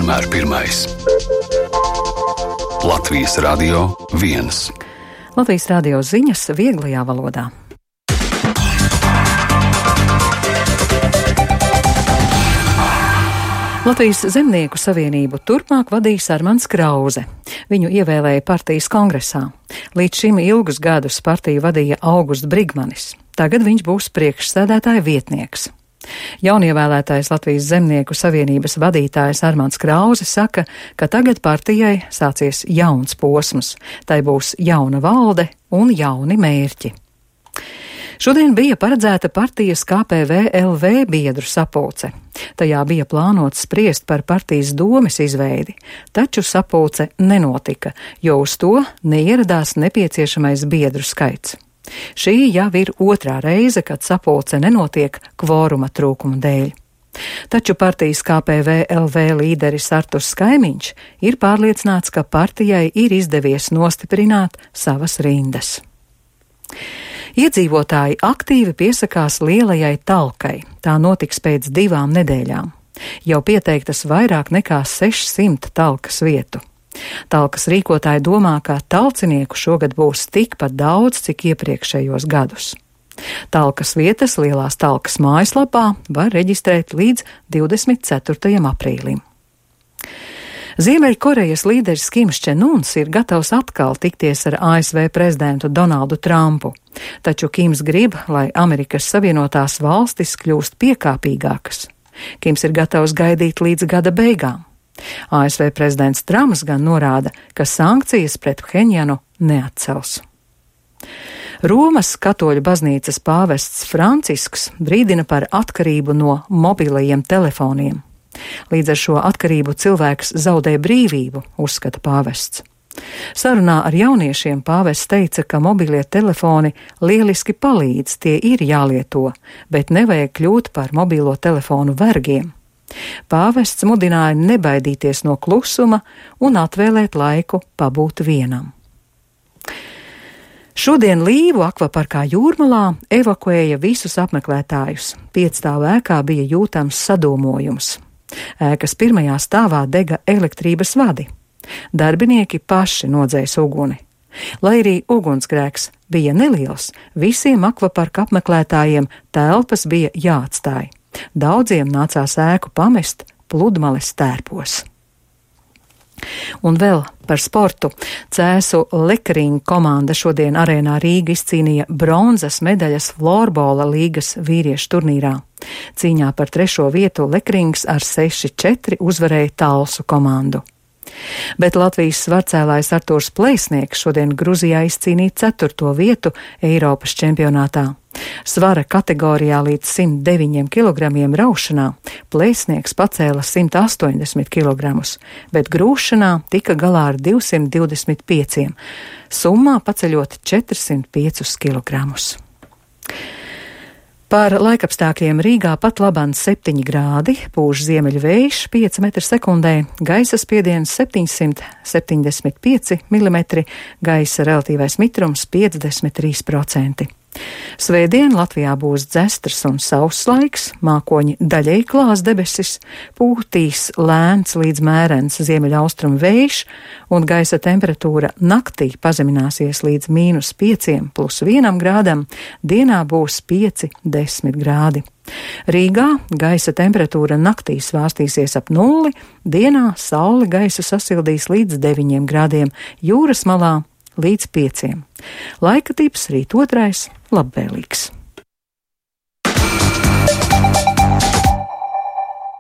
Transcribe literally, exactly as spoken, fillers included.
vienmēr pirmais. Latvijas Radio viens. Latvijas radio ziņas vieglajā valodā. Latvijas Zemnieku savienību turpmāk vadīs Armands Krauze. Viņu ievēlēja partijas kongresā. Līdz šim ilgus gadus partiju vadīja Augusts Brigmanis. Tagad viņš būs priekšsēdētāja vietnieks. Jaunievēlētais Latvijas Zemnieku savienības vadītājs Armands Krauze saka, ka tagad partijai sācies jauns posms. Tai būs jauna valde un jauni mērķi. Šodien bija paredzēta partijas K P V L V biedru sapulce. Tajā bija plānots spriest par partijas domes izveidi, taču sapulce nenotika, jo uz to neieradās nepieciešamais biedru skaits. Šī jau ir otrā reize, kad sapulce nenotiek kvoruma trūkuma dēļ. Taču partijas K P V L V līderis Arturs Skaimiņš ir pārliecināts, ka partijai ir izdevies nostiprināt savas rindas. Iedzīvotāji aktīvi piesakās lielajai talkai. Tā notiks pēc divām nedēļām. Jau pieteiktas vairāk nekā sešsimt talkas vietu. Talkas rīkotāji domā, ka talcinieku šogad būs tikpat daudz, cik iepriekšējos gadus. Talkas vietas Lielās talkas mājaslapā var reģistrēt līdz divdesmit ceturtajam aprīlim. Ziemeļkorejas līderis Kims Čen Uns ir gatavs atkal tikties ar A S V prezidentu Donaldu Trumpu, taču Kims grib, lai Amerikas Savienotās valstis kļūst piekāpīgākas. Kims ir gatavs gaidīt līdz gada beigām. A S V prezidents Trumps gan norāda, ka sankcijas pret Phenjanu neatcels. Romas katoļu baznīcas pāvests Francisks brīdina par atkarību no mobilajiem telefoniem. Līdz ar šo atkarību cilvēks zaudē brīvību, uzskata pāvests. Sarunā ar jauniešiem pāvests teica, ka mobilie telefoni lieliski palīdz, tie ir jālieto, bet nevajag kļūt par mobilo telefonu vergiem. Pāvests mudināja nebaidīties no klusuma un atvēlēt laiku pabūt vienam. Šodien Līvu akvaparkā Jūrmalā evakuēja visus apmeklētājus. Piecstāvu ēkā bija jūtams sadūmojums. Ēkas pirmajā stāvā dega elektrības vadi. Darbinieki paši nodzēs uguni. Lai arī ugunsgrēks bija neliels, visiem akvaparka apmeklētājiem telpas bija jāatstāj. Daudziem nācās ēku pamest pludmales tērpos. Un vēl par sportu. Cēsu Lekeriņu komanda šodien arēnā Rīga izcīnīja bronzas medaļas florbola līgas vīriešu turnīrā. Cīņā par trešo vietu Lekeriņš ar seši četri uzvarēja Talsu komandu. Bet Latvijas svarcēlājs Arturs Plēsnieks šodien Gruzijā izcīnīja ceturto vietu Eiropas čempionātā. Svara kategorijā līdz simt deviņiem kilogramiem raušanā Plēsnieks pacēla simt astoņdesmit kilogramus, bet grūšanā tika galā ar divsimt divdesmit pieciem, summā paceļot četrsimt piecus kilogramus. Par laikapstākļiem Rīgā pat laban septiņi grādi, pūš ziemeļu vējš pieci metri sekundē, gaisa spiediens septiņsimt septiņdesmit pieci milimetri, gaisa relatīvais mitrums piecdesmit trīs procenti. Svētdien Latvijā būs dzestrs un sauss laiks, mākoņi daļēji klās debesis, pūtīs lēns līdz mērens ziemeļaustrumu vējš un gaisa temperatūra naktī pazemināsies līdz mīnus pieciem plus vienam grādam, dienā būs pieci desmit grādi. Rīgā gaisa temperatūra naktī svārstīsies ap nulli, dienā saule gaisu sasildīs līdz deviņiem grādiem, jūras malā līdz pieciem. Laika tips rīt otrais labvēlīgs.